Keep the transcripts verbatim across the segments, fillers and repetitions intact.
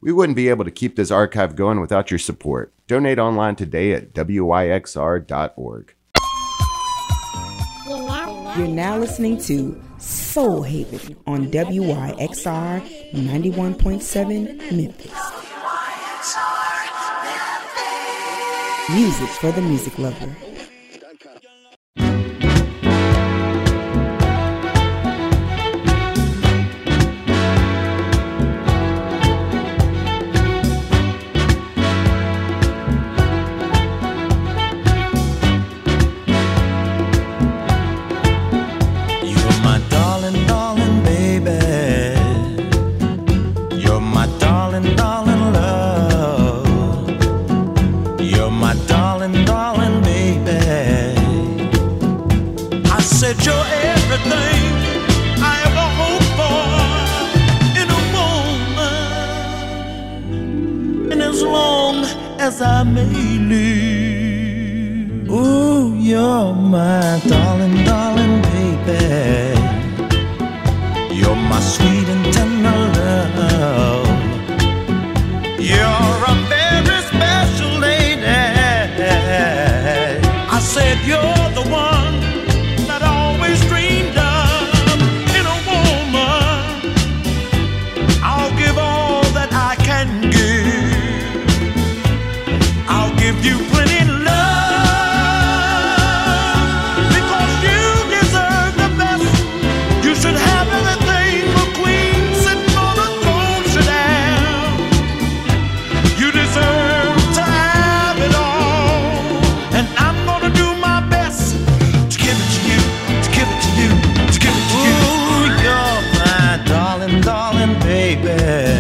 We wouldn't be able to keep this archive going without your support. Donate online today at W Y X R dot org. You're now listening to Soul Haven on W Y X R ninety-one point seven Memphis. Music for the music lover. As I may live. Ooh, you're my darling, darling baby. You're my sweet and tender love. You're a very special lady. I said you're the one that I always dreamed of in a woman. I'll give all that I can give. Give you plenty love because you deserve the best. You should have everything a queen sitting on a throne should have. You deserve to have it all, and I'm gonna do my best to give it to you, to give it to you, to give it to you. Ooh, you're my darling, darling baby.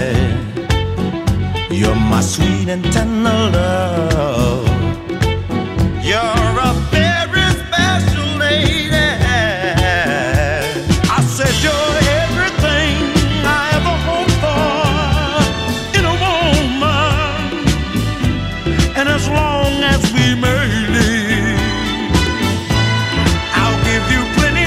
You're my sweet and tender love. You're a very special lady. I said you're everything I ever hoped for in a woman. And as long as we may live, I'll give you plenty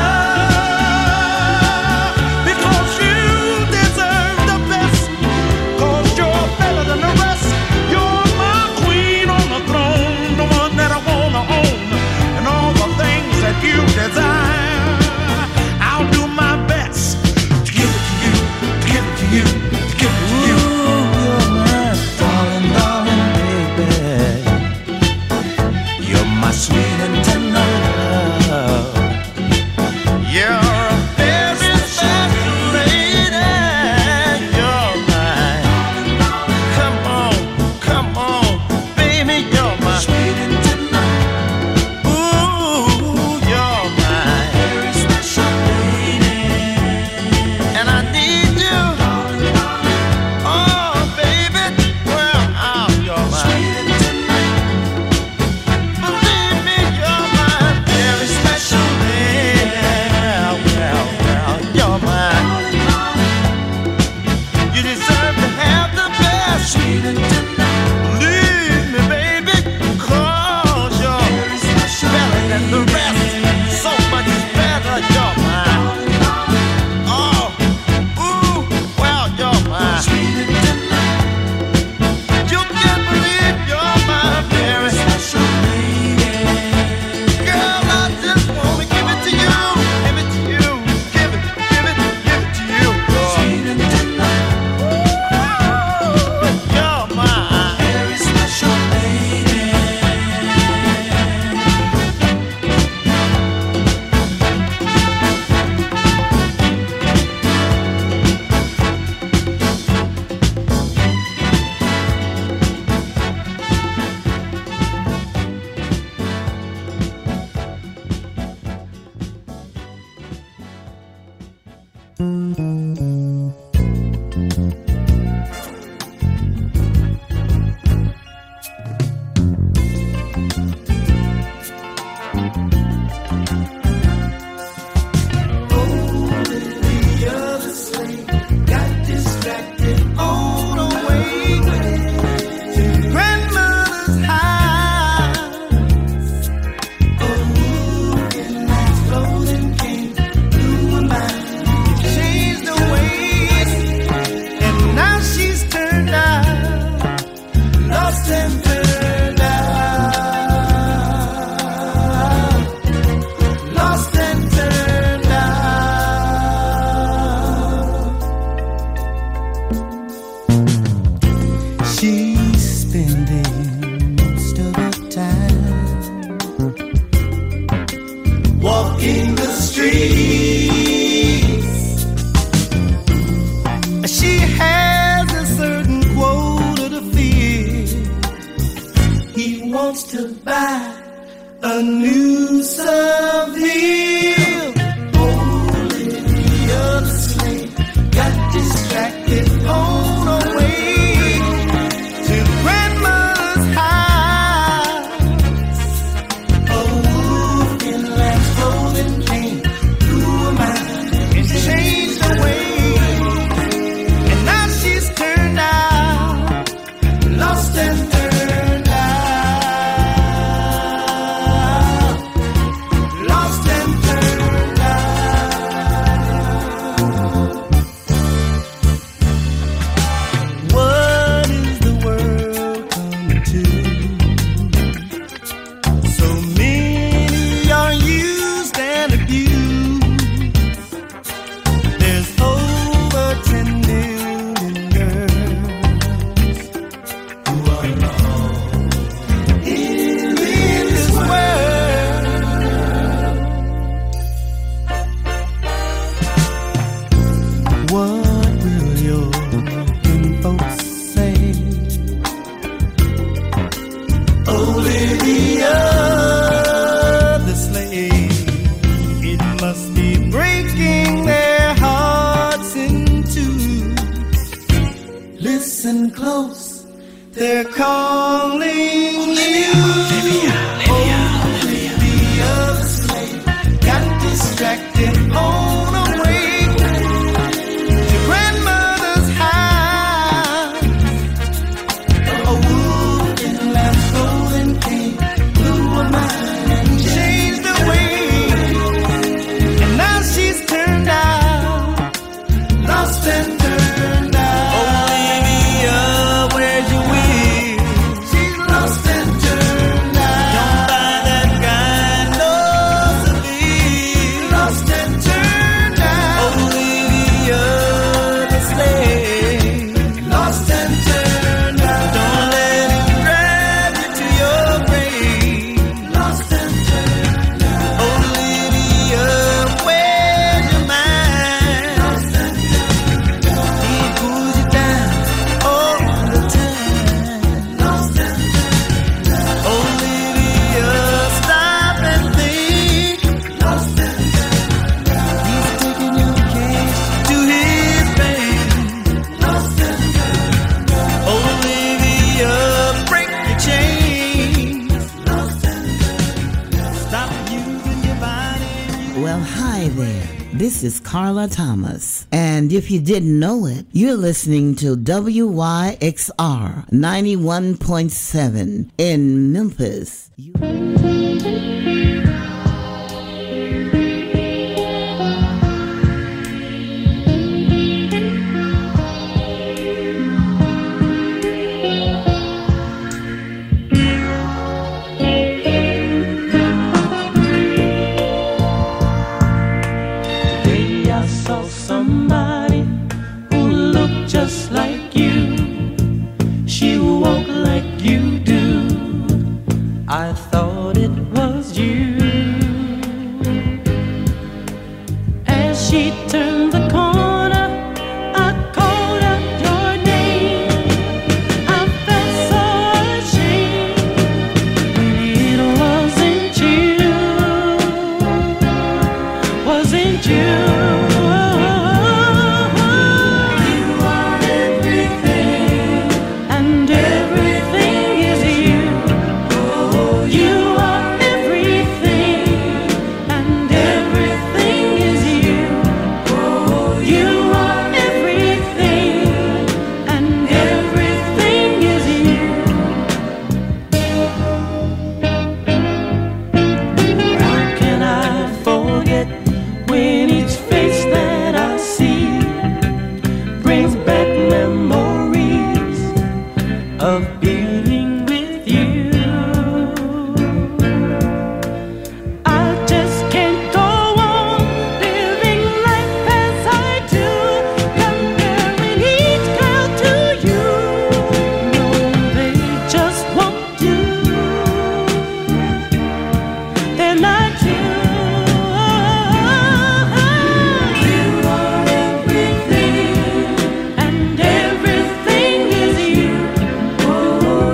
love because you deserve the best. Cause you're better than the rest. You're my queen a new Seville. Olivia the slave got distracted on her way to grandma's house. A wolf in lamb's clothing came through her mind and changed her way. And now she's turned out, lost and turned out, lost and turned out. What is the world come to? So many are used and abused. There's over ten million girls who are lost in this world. What will your folks say? Olivia the slave, it must be breaking their hearts in two. Listen close, they're calling you. Olivia the slave got distracted on her way to grandmother's house. A wolf in lamb's clothing came through her mind and changed her way. And now she's turned out, lost and turned out. Olivia, where's your will? She's lost and turned out. Don't buy that kind of Seville. Lost and turned out. Olivia the slave, lost and turned out. Don't let him drag you to your grave. Lost and turned out. Olivia, where's your mind? Lost and turned out. He pulls you down all the time. Lost and turned out. Olivia, stop and think. Lost and turned out. He's taking your case to his bank. Lost and turned out. Olivia, break your chains. Lost and turned out. Stop using your body. Well, hi there. This is Carla Thomas. And if you didn't know it, you're listening to W Y X R ninety-one point seven in Memphis. Today I saw somebody who looked just like you. She walked like you do. I thought it was you. As she turned the corner, I called out your name. I felt so ashamed when it wasn't you. Wasn't you? You are everything, and everything is you. You are everything, and everything is you. You are everything, and everything is you. How can I forget when each face that I see brings back memories of being with you? I just can't go on living life as I do, comparing each girl to you. No, they just won't do. They're not you. You are everything, and everything is you.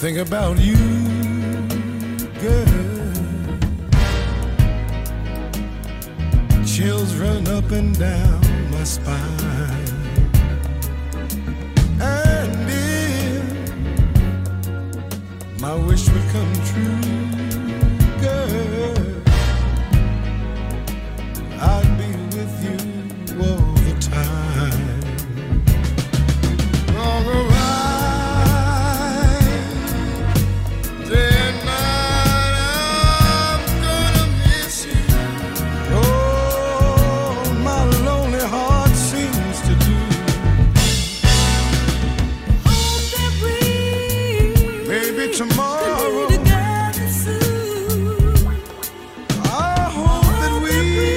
think about you, girl. Chills run up and down my spine. And if my wish would come true, girl, I'd be with you all the time. All right, day and night, I'm gonna miss you. Oh, my lonely heart seems to do. Hope that we Maybe can tomorrow, be together soon. I hope that we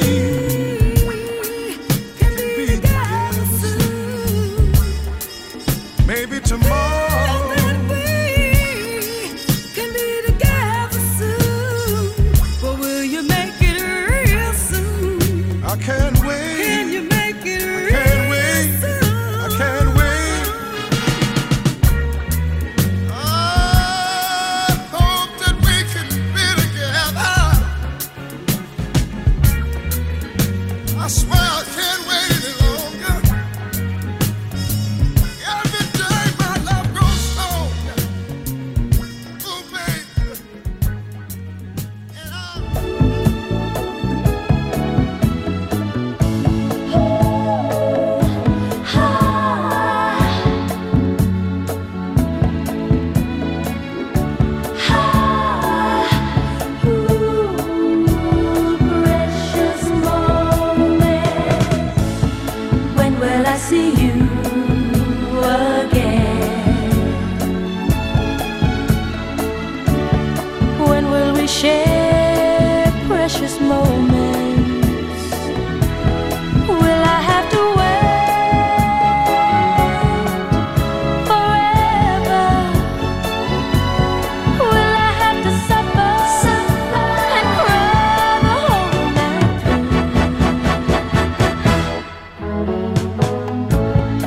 Can be be together soon. maybe tomorrow. That we can be together soon. But will you make it real soon? I can't Can wait. you make it real Can't wait. soon? I can't wait. I hope that we can be together. I swear I can't wait any longer. Every day my love grows stronger. Oh, baby. And I Precious moment. When will I see you again? When will we share precious moments? Will I have to wait forever? Will I have to suffer and cry the whole night through?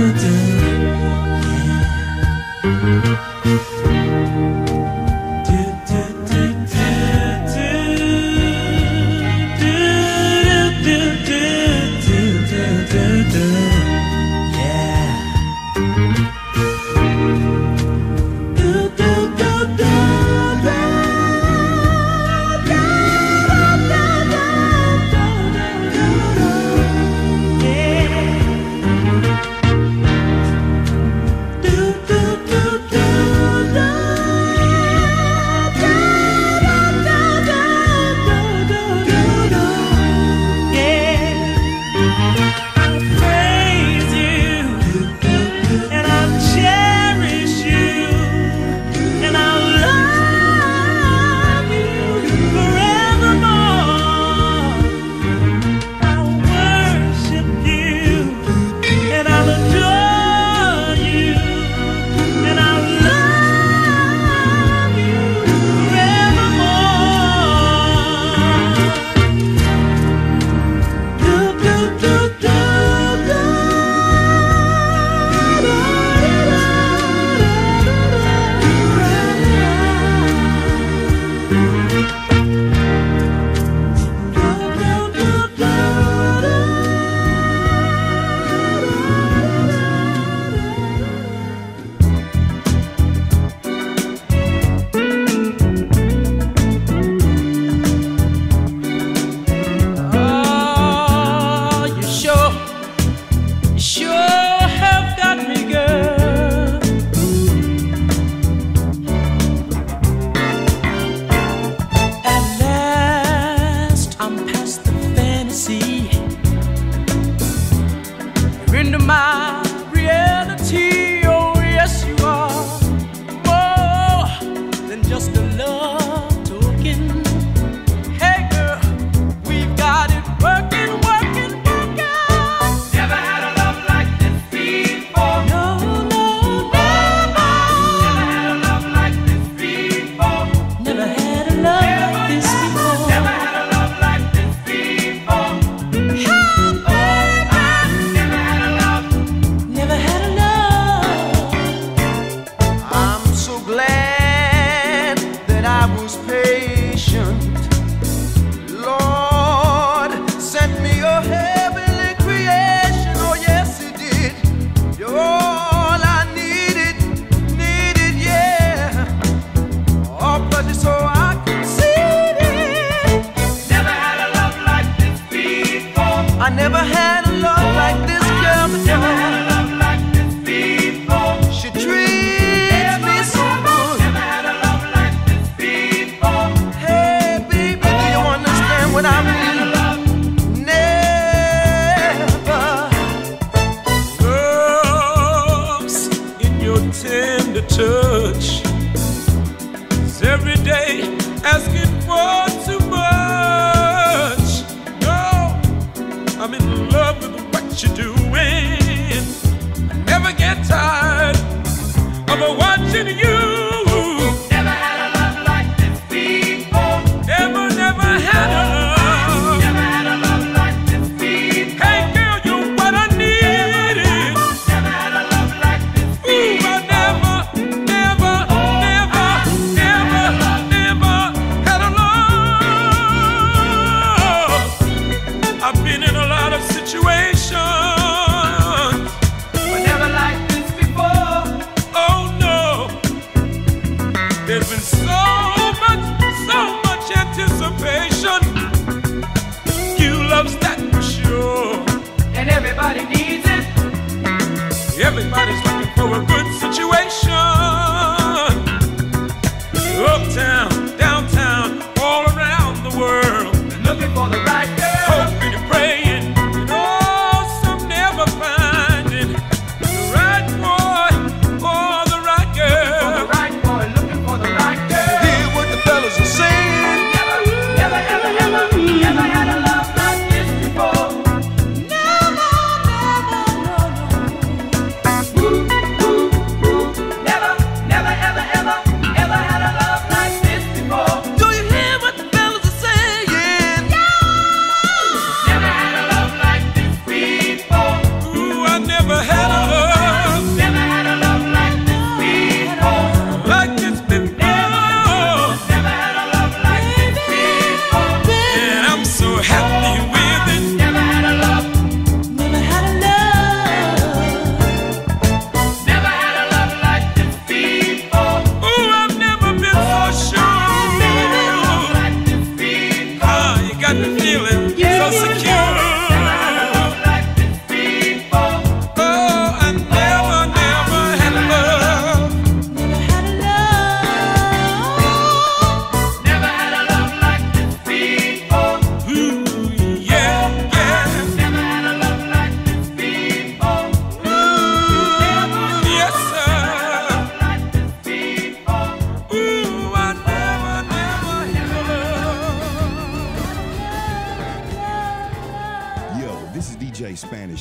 Never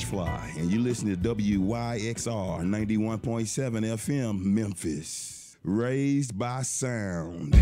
Fresh Fly, and you listen to W Y X R ninety-one point seven F M, Memphis. Raised by sound.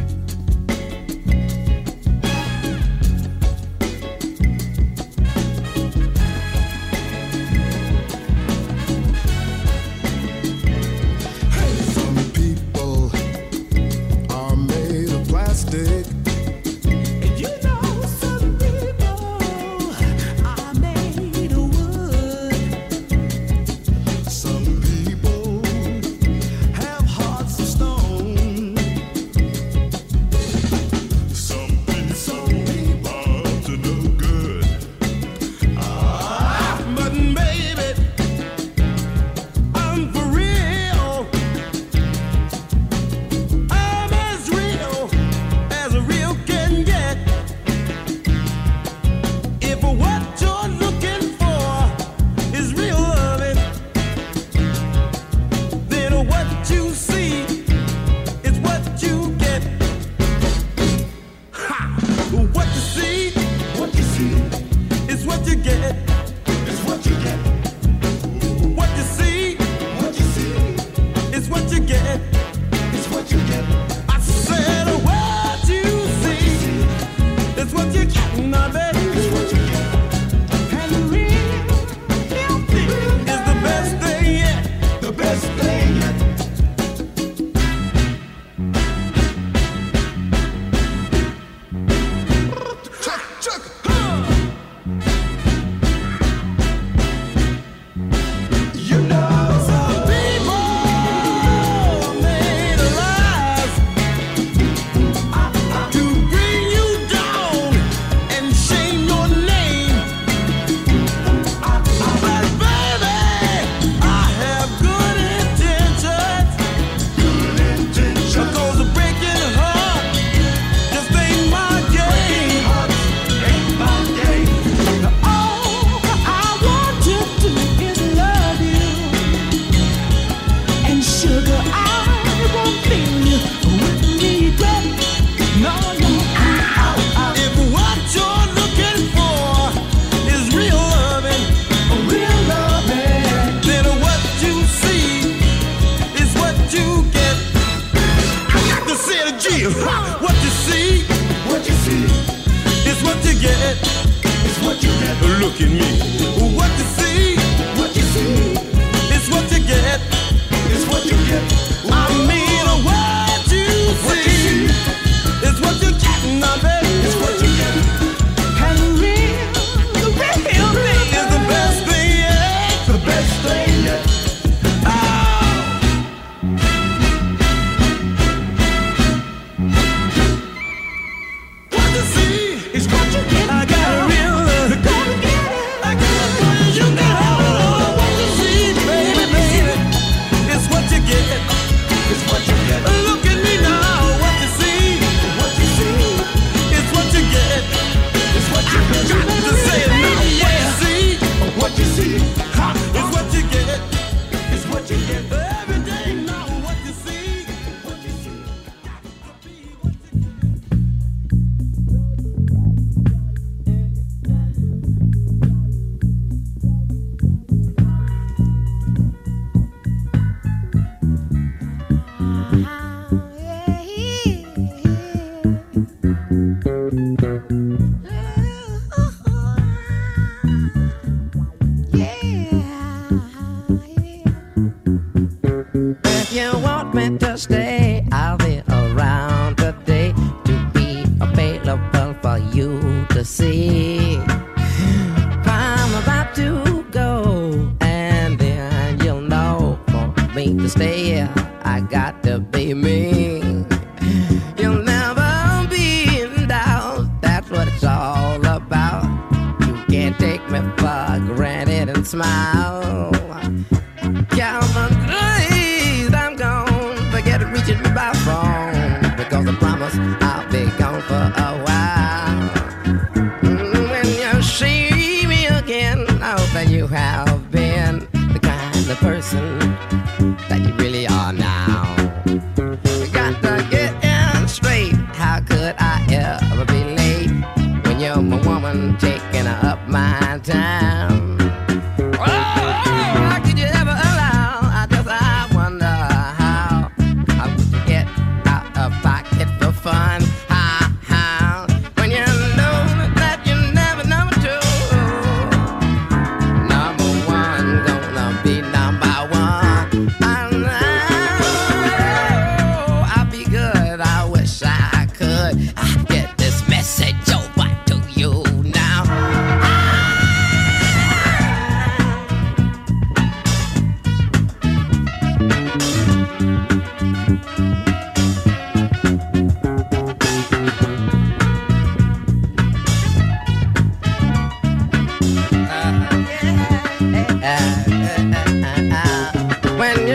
Taking up my time. Oh,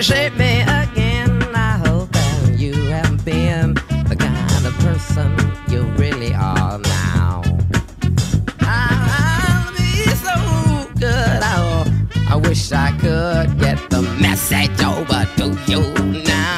appreciate me again. I hope that you have been the kind of person you really are now. I'll be so good. Oh, I wish I could get the message over to you now.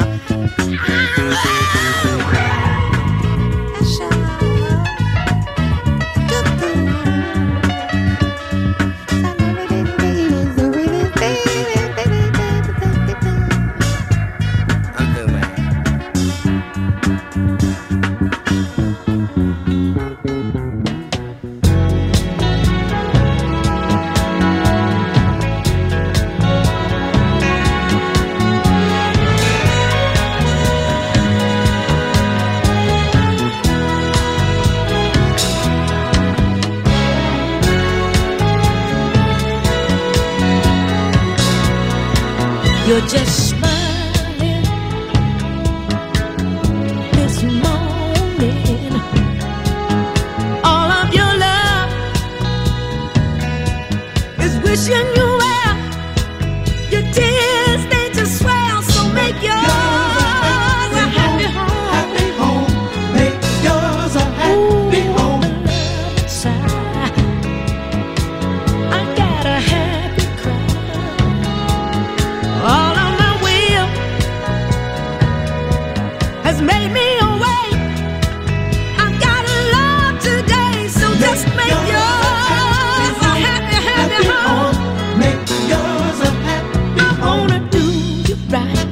You're just smiling this morning. All of your love is wishing you well. Your tears, they just swell. So make yours a happy home. Happy home. Make yours a happy home. Inside, I got a happy cry. All of my will has made me awake. I've got a love today, so just make yours a happy, happy home. Make yours a happy home. I wanna do you right.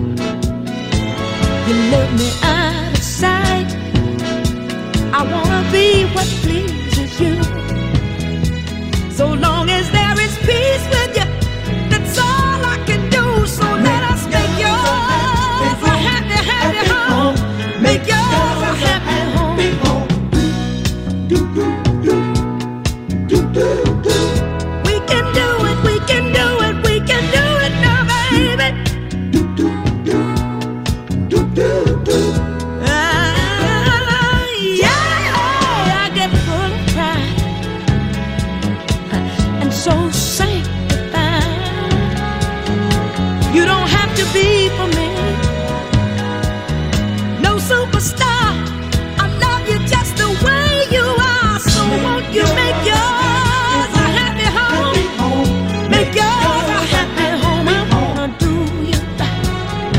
You love me out of sight. I wanna be what pleases you. So long as there is peace with you, that's all I can do. So let us make yours a happy, happy home. Make yours a happy home. We can do it, we can do it, we can do it now, baby. Ah, yeah, I get full of pride and so sanctified. You don't have to be for me, no superstar. I love you just the way you are. So won't you make yours a happy home? Make yours a happy home. I wanna do you right.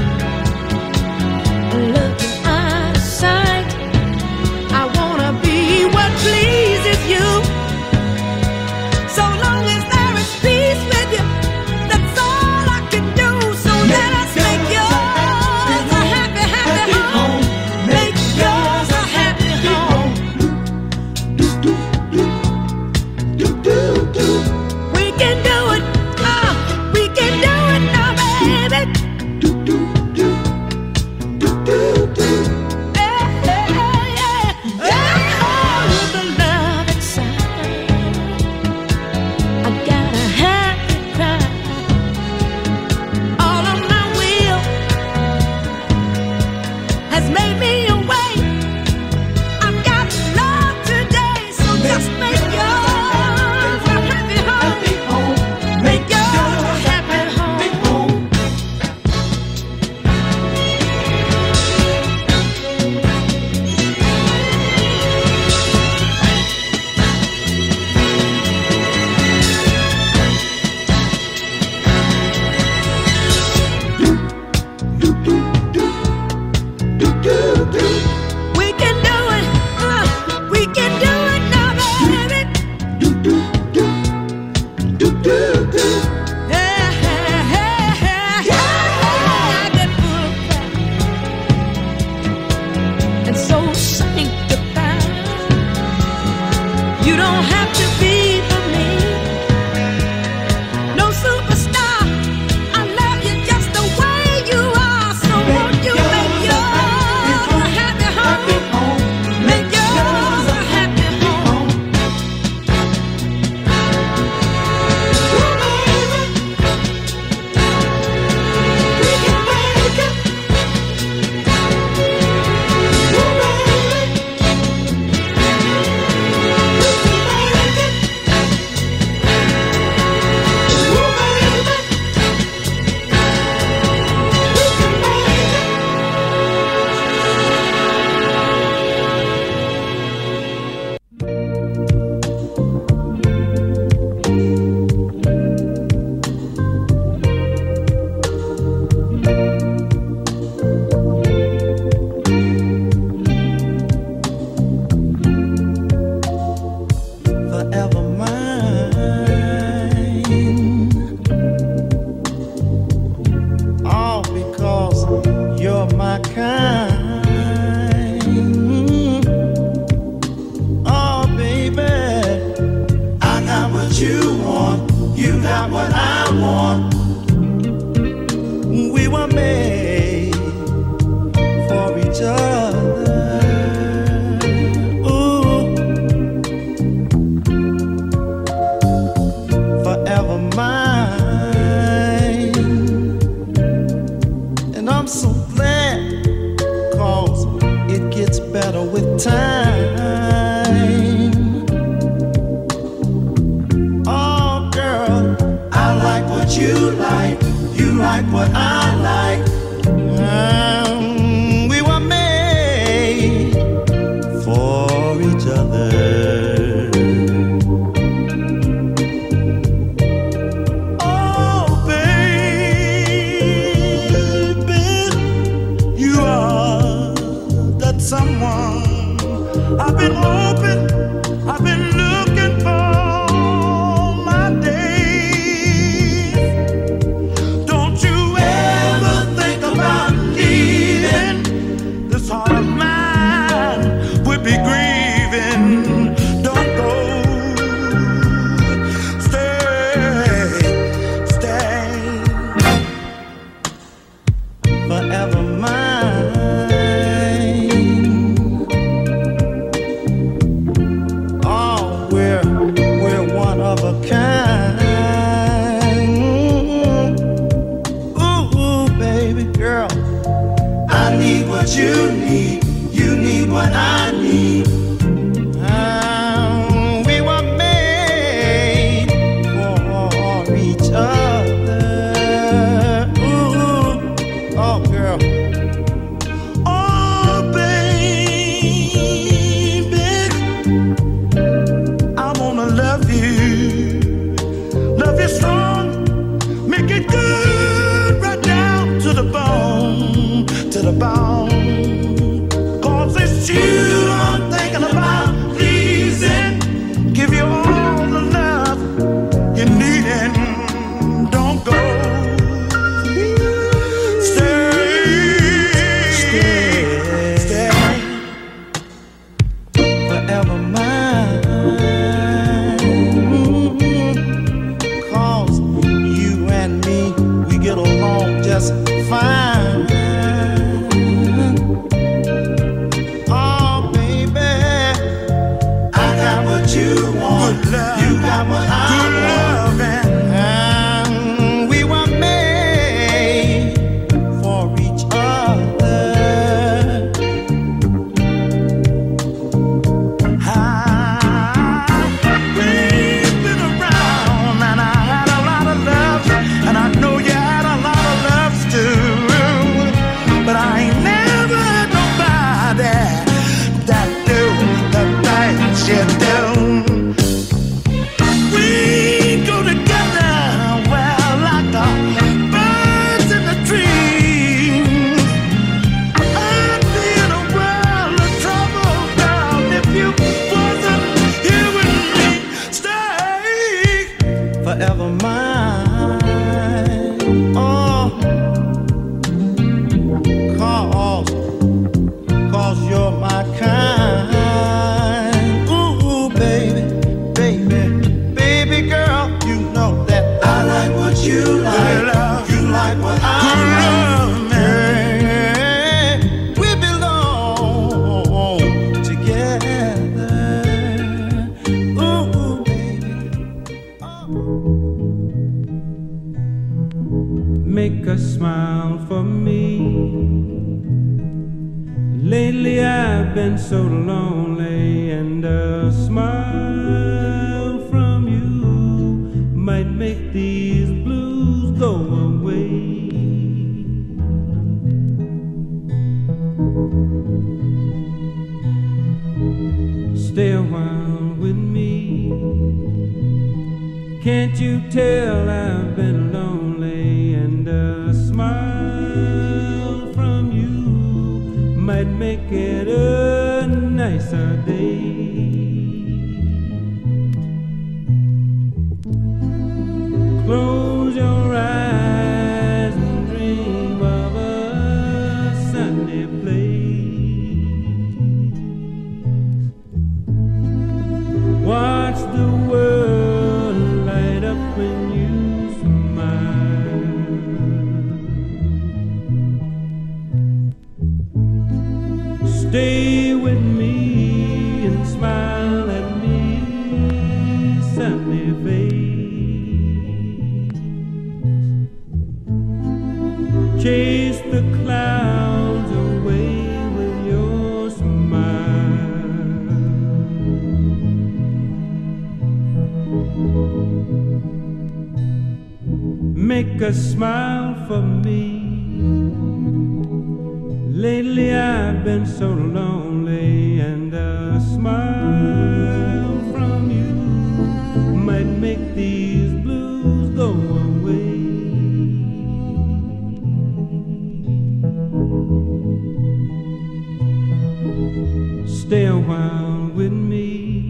my kind. Oh, baby, I got what you want, you got what I want. We were made for each other. Ooh, forever mine. And I'm so glad, 'cause it gets better with time. Oh, girl, I like what you like, you like what I like. Um, we were made for each other. Oh, baby, you are that someone I've been hoping, I've been looking for my days. Don't you ever think about leaving? This heart of mine would be grieving. Don't go. Stay, stay. Forever mine. Oh, we're we're one of a kind. Ooh, ooh, baby girl, I need what you need, you need what I need. Um, we were made for each other. Ooh, oh girl. Oh, baby, I wanna love you, love you strong, make it good right down to the bone, to the bone. 'Cause it's you I'm thinking about pleasing, give you all the love you need and don't go. Stay, stay, stay. Forever mine. 'Cause you and me, we get along just fine. Oh, baby, I got what you want, you got what I want. And we were made for each other. We've been around and I had a lot of love, and I know you had a lot of loves too. But I ain't never had nobody that do the things you do. We go together well like the birds in the trees. I'd be in a world of trouble, girl, if you wasn't here with me. Stay forever mine. Oh, 'cause, 'cause you're my kind. Ooh, baby, baby, baby girl, you know that I like what you like, you like what I like. We belong together. Ooh, baby. Make a smile for me. Lately I've been so lonely, and a smile from you might make these blues go away. Stay a while with me. Can't you tell I've been lonely, and a smile from you might make it a nicer day. Close your eyes and dream of a Sunday Stay with me and smile at me, sunny face. Chase the clouds away with your smile. Make a smile for me. Lately I've been so lonely, and a smile from you might make these blues go away. Stay a while with me.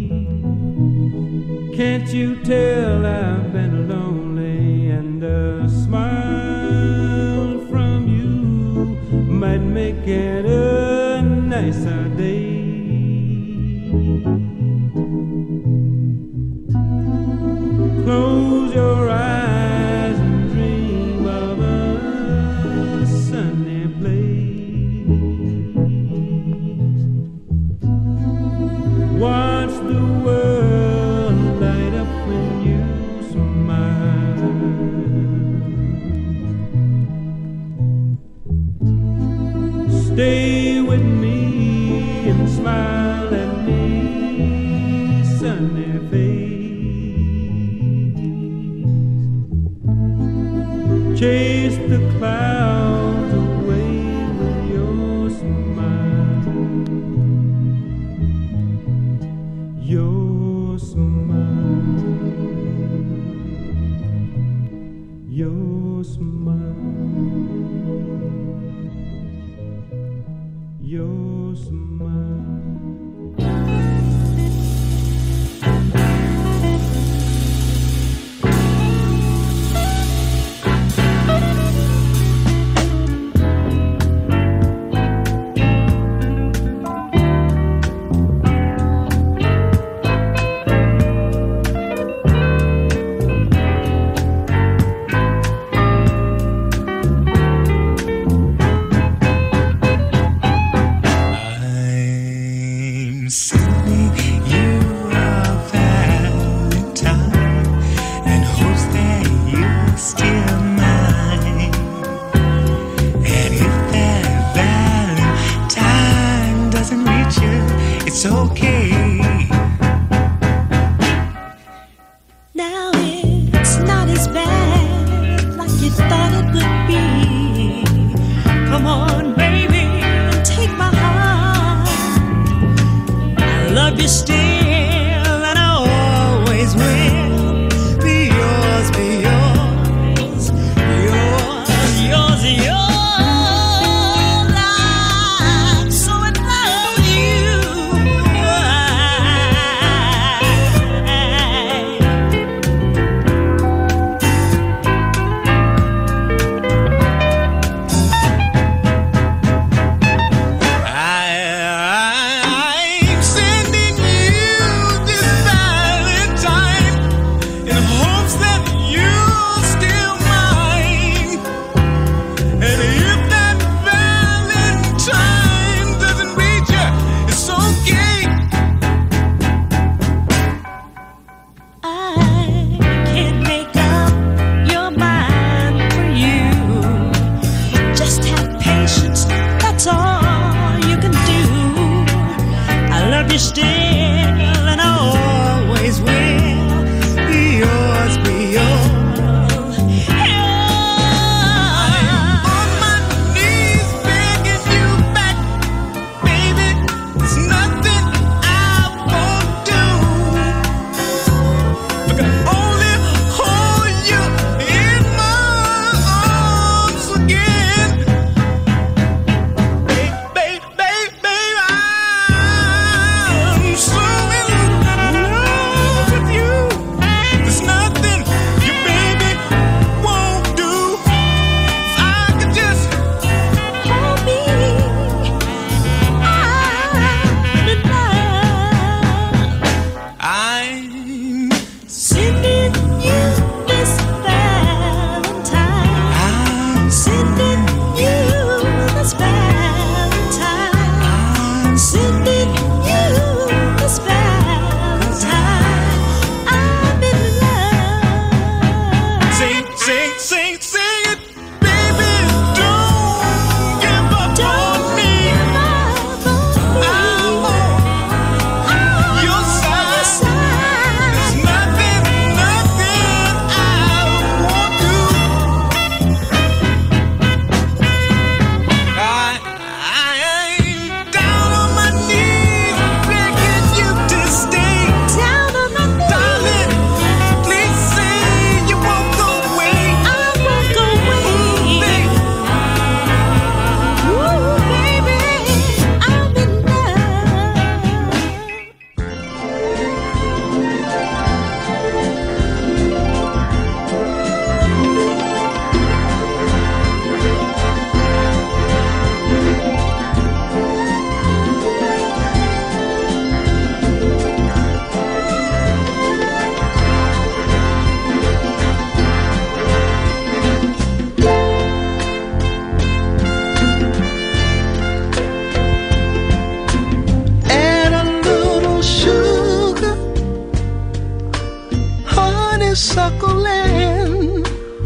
Can't you tell I've been lonely, and a smile from you might make it a nicer day. Close your eyes and dream of a sunny place. Watch the world light up when you smile. Stay with me and smile at me, sunny face. Chase the clouds away with your smile. Your smile. Your smile. Your smile. It's okay. Now it's not as bad like you thought it would be. Come on, baby, and take my heart. I love you still, and I always will. Be yours, be yours, yours, yours, yours.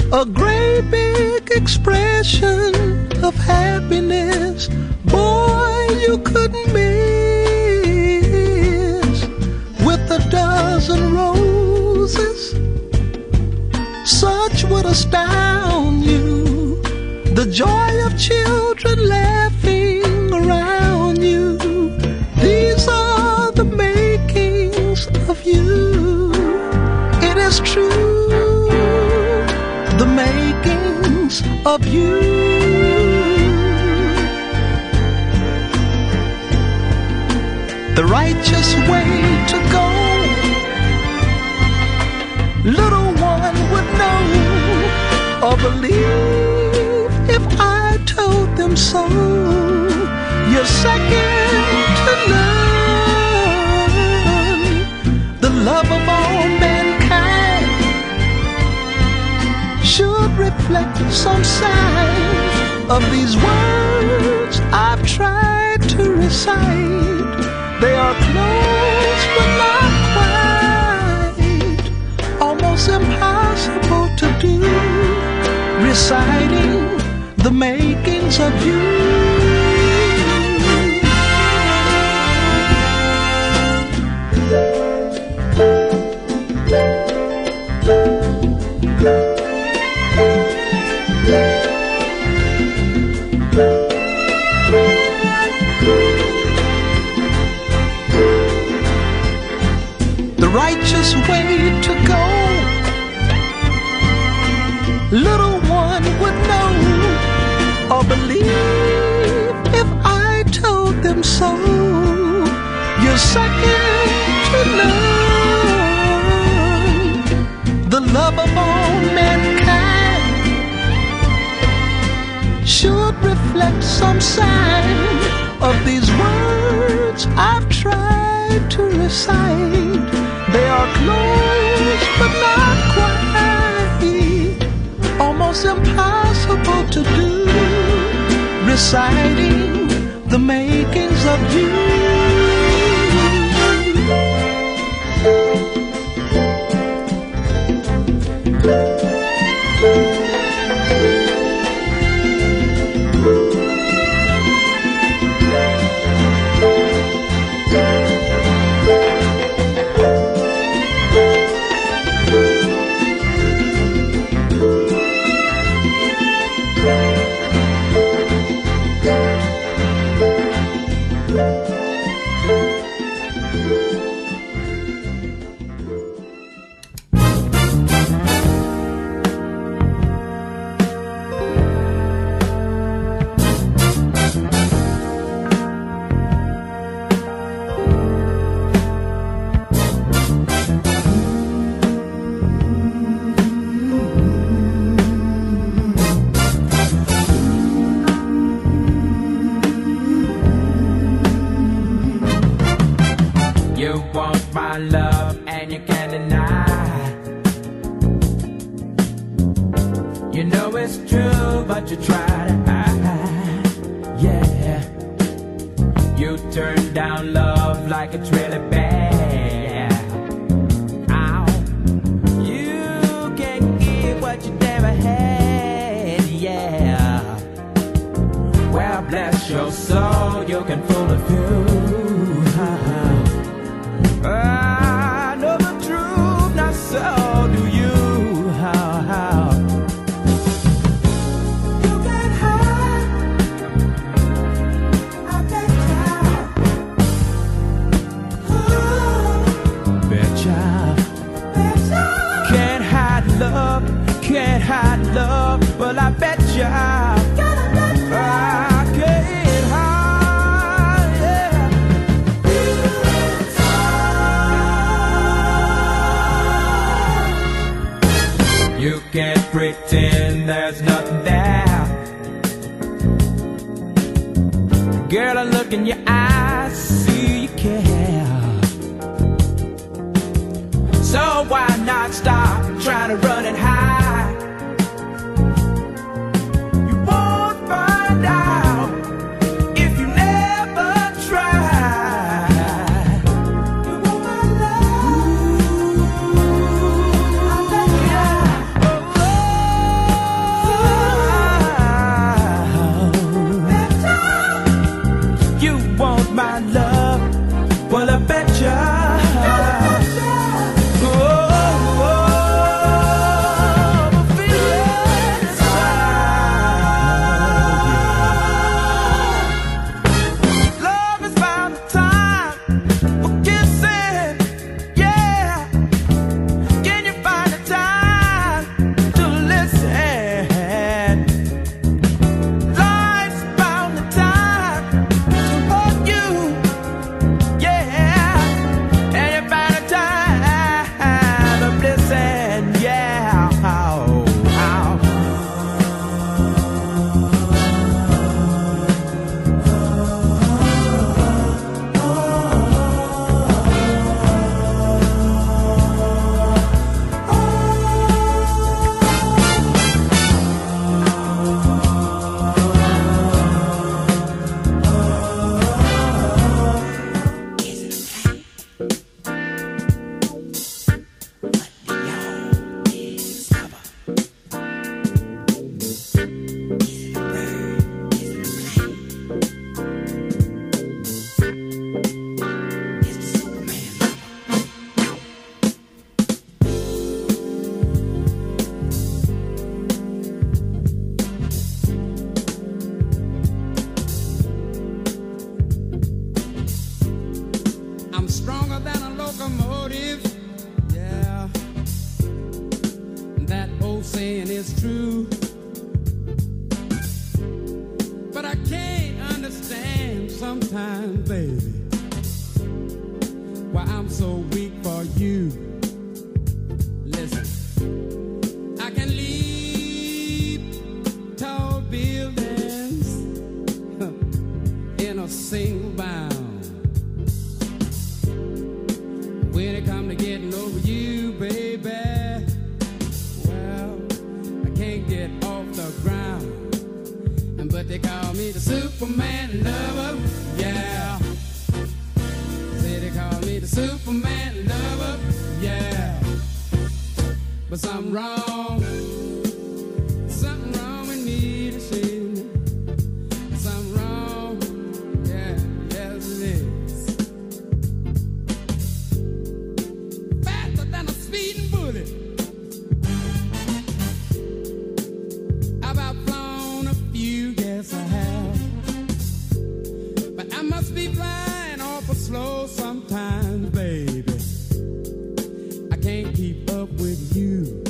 a great big expression of happiness. Boy, you couldn't miss with a dozen roses. Such would astound you, the joy of children laughing around you. These are the makings of you. It is true, the makings of you. The righteous way to go, little one would know or believe if I told them so. You're second to none, the love of all mankind should reflect some sign of these words I've tried to recite. They are close but not quite, almost impossible to do, reciting the makings of you. The righteous way to go, little one would know or believe if I told them so. You're second to none, the love of all mankind should reflect some sign of these words I've tried to recite. They are close but not quite, almost impossible to do, reciting the makings of you. is true. But I can't understand sometimes, baby, why I'm so weak for you. Listen, I can leap tall buildings in a single bound. When it come to getting over you, baby, well, I can't get off the ground. But they call me the Superman lover, yeah. Say they call me the Superman lover, yeah. But something wrong, something wrong with me to see. Something wrong, yeah, yes it is. Faster than a speeding bullet. I've outflown a few, yes I have. But I must be flying awful slow sometimes, baby. I can't keep up with you.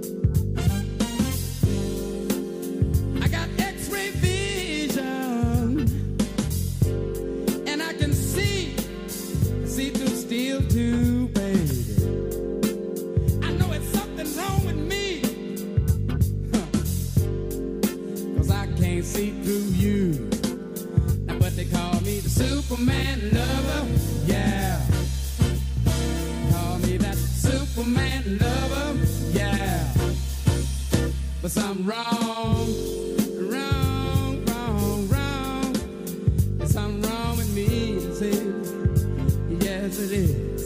I got X-ray vision, and I can see, see through steel too, baby. I know it's something wrong with me, cause I can't see through you. Now but they call me the Superman lover, yeah. Call me that Superman lover, yeah. But something wrong, wrong, wrong, wrong. There's something wrong with me, see? Yes it is.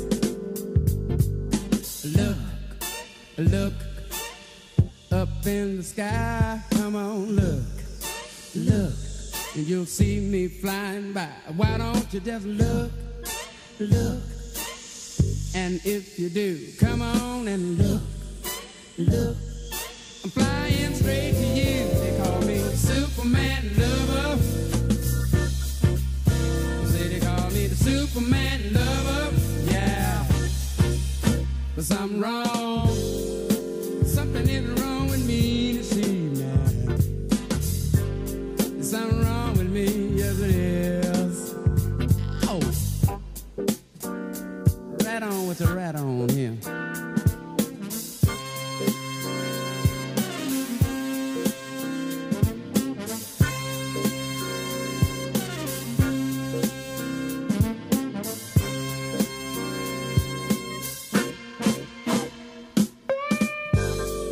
Look, look up in the sky, come on, look, look, and you'll see me flying by. Why don't you just look, look, and if you do, come on and look, look, I'm flying straight to you. They call me Superman lover.